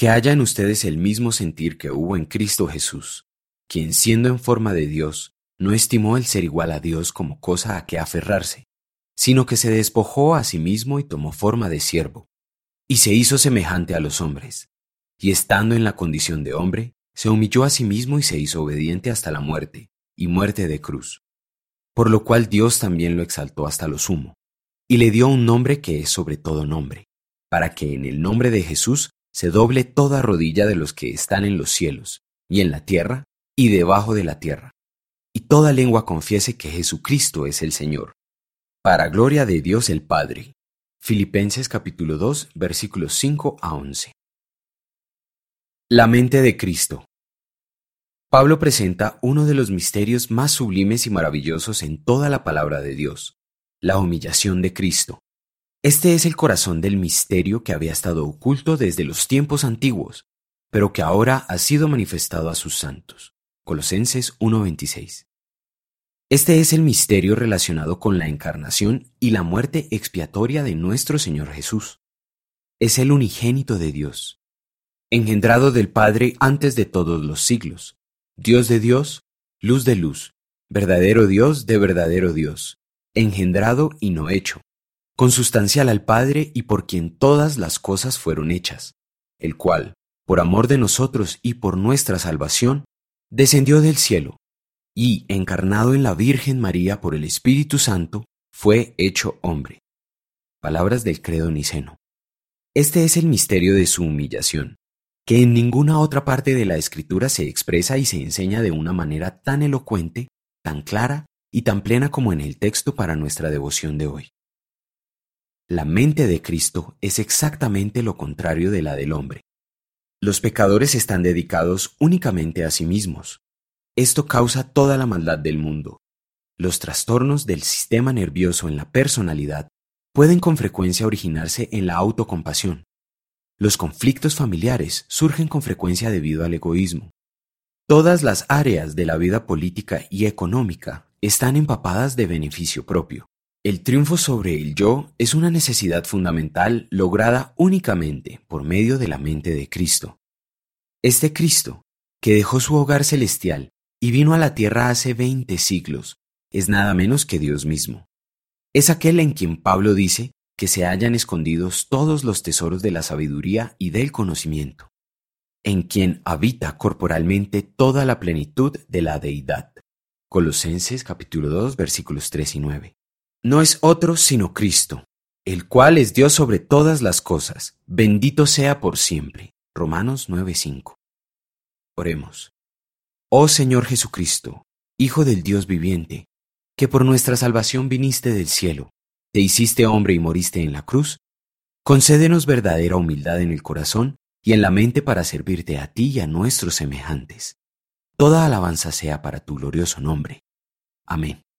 que haya en ustedes el mismo sentir que hubo en Cristo Jesús, quien siendo en forma de Dios, no estimó el ser igual a Dios como cosa a que aferrarse, sino que se despojó a sí mismo y tomó forma de siervo, y se hizo semejante a los hombres, y estando en la condición de hombre, se humilló a sí mismo y se hizo obediente hasta la muerte, y muerte de cruz. Por lo cual Dios también lo exaltó hasta lo sumo, y le dio un nombre que es sobre todo nombre, para que en el nombre de Jesús se doble toda rodilla de los que están en los cielos, y en la tierra, y debajo de la tierra, y toda lengua confiese que Jesucristo es el Señor, para gloria de Dios el Padre. Filipenses capítulo 2, versículos 5 a 11. La mente de Cristo. Pablo presenta uno de los misterios más sublimes y maravillosos en toda la palabra de Dios, la humillación de Cristo. Este es el corazón del misterio que había estado oculto desde los tiempos antiguos, pero que ahora ha sido manifestado a sus santos. Colosenses 1:26. Este es el misterio relacionado con la encarnación y la muerte expiatoria de nuestro Señor Jesús. Es el unigénito de Dios, engendrado del Padre antes de todos los siglos, Dios de Dios, luz de luz, verdadero Dios de verdadero Dios, engendrado y no hecho, consustancial al Padre y por quien todas las cosas fueron hechas, el cual, por amor de nosotros y por nuestra salvación, descendió del cielo, y, encarnado en la Virgen María por el Espíritu Santo, fue hecho hombre. Palabras del Credo Niceno. Este es el misterio de su humillación, que en ninguna otra parte de la Escritura se expresa y se enseña de una manera tan elocuente, tan clara y tan plena como en el texto para nuestra devoción de hoy. La mente de Cristo es exactamente lo contrario de la del hombre. Los pecadores están dedicados únicamente a sí mismos. Esto causa toda la maldad del mundo. Los trastornos del sistema nervioso en la personalidad pueden con frecuencia originarse en la autocompasión. Los conflictos familiares surgen con frecuencia debido al egoísmo. Todas las áreas de la vida política y económica están empapadas de beneficio propio. El triunfo sobre el yo es una necesidad fundamental lograda únicamente por medio de la mente de Cristo. Este Cristo, que dejó su hogar celestial y vino a la tierra hace 20 siglos, es nada menos que Dios mismo. Es aquel en quien Pablo dice que se hallan escondidos todos los tesoros de la sabiduría y del conocimiento, en quien habita corporalmente toda la plenitud de la deidad. Colosenses capítulo 2, versículos 3 y 9. No es otro sino Cristo, el cual es Dios sobre todas las cosas, bendito sea por siempre. Romanos 9:5. Oremos. Oh Señor Jesucristo, Hijo del Dios viviente, que por nuestra salvación viniste del cielo, te hiciste hombre y moriste en la cruz, concédenos verdadera humildad en el corazón y en la mente para servirte a ti y a nuestros semejantes. Toda alabanza sea para tu glorioso nombre. Amén.